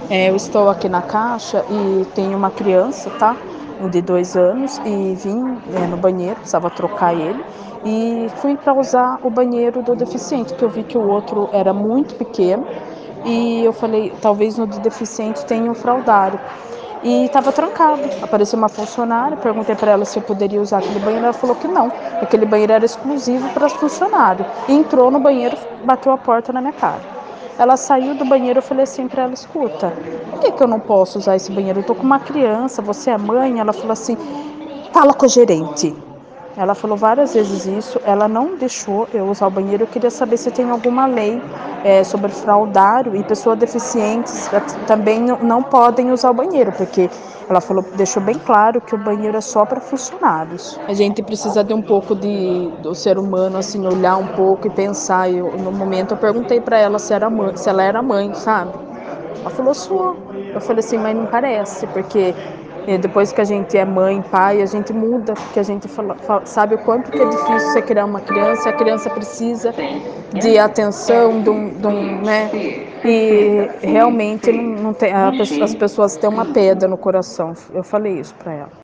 Eu estou aqui na caixa e tenho uma criança, tá? De 2 anos e vim no banheiro, precisava trocar ele e fui para usar o banheiro do deficiente, que eu vi que o outro era muito pequeno e eu falei, talvez no de deficiente tenha um fraldário. E estava trancado. Apareceu uma funcionária, perguntei para ela se eu poderia usar aquele banheiro, ela falou que não, que aquele banheiro era exclusivo para funcionário. E entrou no banheiro, bateu a porta na minha cara. Ela saiu do banheiro, eu falei assim para ela, escuta, por que eu não posso usar esse banheiro? Eu tô com uma criança, você é mãe? Ela falou assim, fala com o gerente. Ela falou várias vezes isso, ela não deixou eu usar o banheiro. Eu queria saber se tem alguma lei sobre fraudário e pessoas deficientes também não podem usar o banheiro, porque ela falou, deixou bem claro que o banheiro é só para funcionários. A gente precisa de um pouco do ser humano, assim, olhar um pouco e pensar. No momento eu perguntei para ela se ela era mãe, sabe? Ela falou, sou. Eu falei assim, mas não parece, porque depois que a gente é mãe, pai, a gente muda, porque a gente sabe o quanto que é difícil você criar uma criança, e a criança precisa de atenção, né? E realmente não tem, as pessoas têm uma pedra no coração. Eu falei isso para ela.